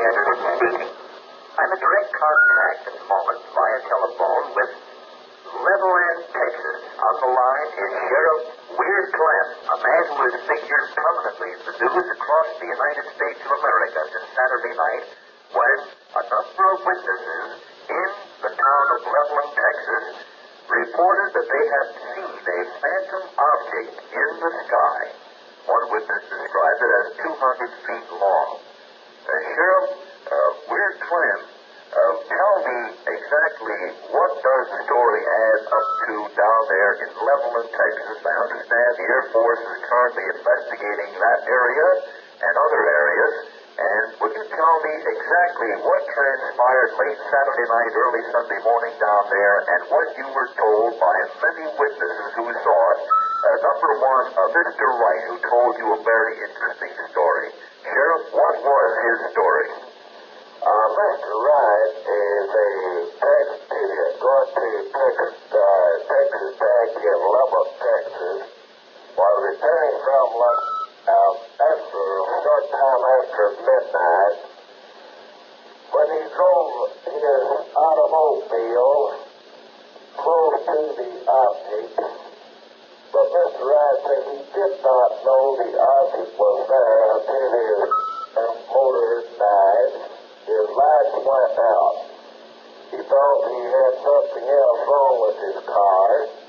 Anderson speaking. I'm in direct contact at the moment via telephone with Levelland, Texas. On the line is Sheriff Weird Clem, a man who has figured prominently in the news across the United States of America since Saturday night, when a number of witnesses in the town of Levelland, Texas, reported that they had seen a phantom object in the sky. One witness described it as 200 feet long. Sheriff Weird Clem, tell me exactly what does the story add up to down there in Levelland, Texas. I understand the Air Force is currently investigating that area and other areas. And would you tell me exactly what transpired late Saturday night, early Sunday morning down there, and what you were told by many witnesses who saw it? Number one, Mr. Wright, who told you a very interesting story. Sheriff, what was his story? Mr. Wright is a tax idiot going to Texas Tech in Lubbock, Texas, while returning from after a short time after midnight, when he drove his automobile close to the object. But Mr. Wright said he did not know the object was there until his motor died. His lights went out. He thought he had something else wrong with his car.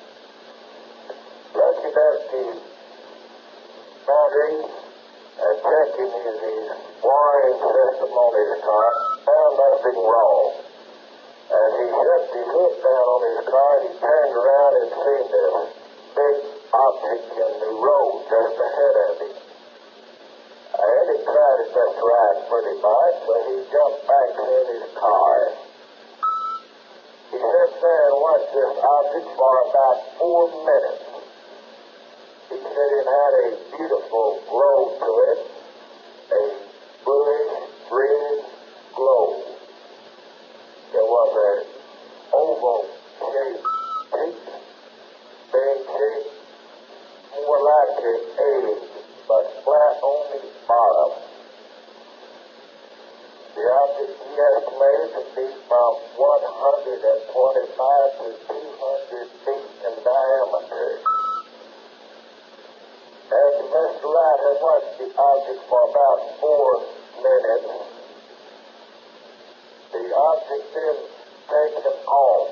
Lucky enough, he battery and checking his wiring system on his car, found nothing wrong. As he shut his hood down on his car, he turned around and seen this big object in the road just ahead of him. And he tried to just ride pretty much, so he jumped back in his car. He sat there and watched this object for about 4 minutes. He said it had a beautiful glow to it, a bluish red glow. There was an oval-shaped peak, big shape, more like an egg, but flat on the bottom. The object he estimated to be from 125 to 200 feet in diameter. After Mr. Wright had watched the object for about 4 minutes, the object then taken off,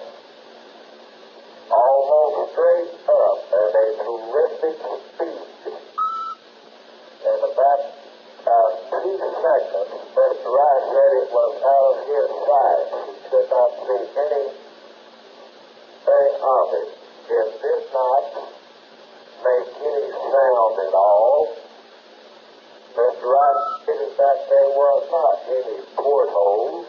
almost straight up at a terrific speed. In about 2 seconds, Mr. Wright said it was out of his sight. He could not see anything of it. It did not make any sound at all. Mr. Wright stated that there was not any portholes,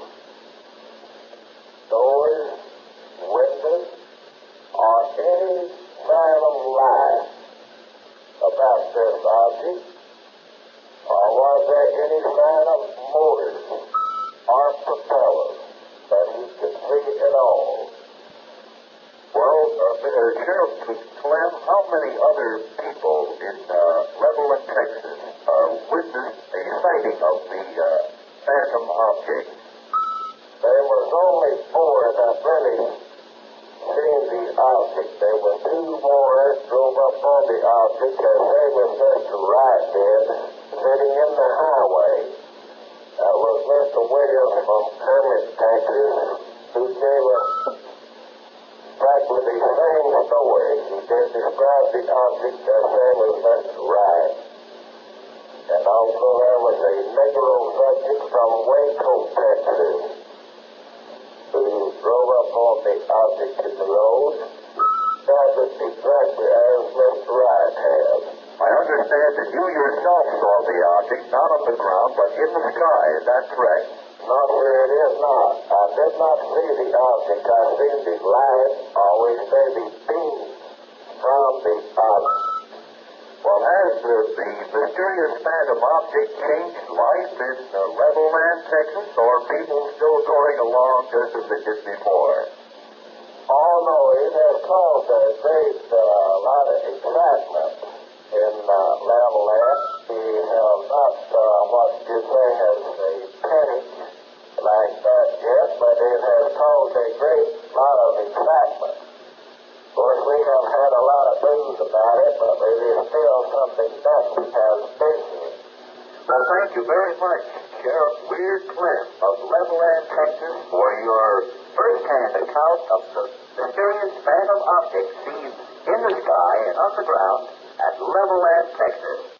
doors, windows, or any sign of life about this object, or was there any sign of motors or propellers that he could see at all. Well, Sheriff Clem, how many other people in Levelland, Texas, witnessed a sighting of the phantom object? There was only 4 that really seen the object. There were 2 more that drove up on the object as they was Mr. Wright did, sitting in the highway. That was Mr. Williams from Kermit, Texas, who gave us practically the same story. He did describe the object as same as Mr. Wright. And also there was a Negro subject from Waco, Texas, who drove up on the object in the road, established exactly as Mr. Wright has. I understand that you yourself saw the object, not on the ground, but in the sky. Is that correct? No, sir, it is not. I did not see the object. I seen the light, always say the beam from the object. Well, has the mysterious phantom object changed life in Levelland, Texas, or are people still going along just as they did before? Oh, no, it has caused a great lot of excitement in Levelland. We have not what you say as a panic about it, but it is still something that has been here. Well, thank you very much, Sheriff Weird Clint of Levelland, Texas, for your first-hand account of the mysterious phantom object seen in the sky and on the ground at Levelland, Texas.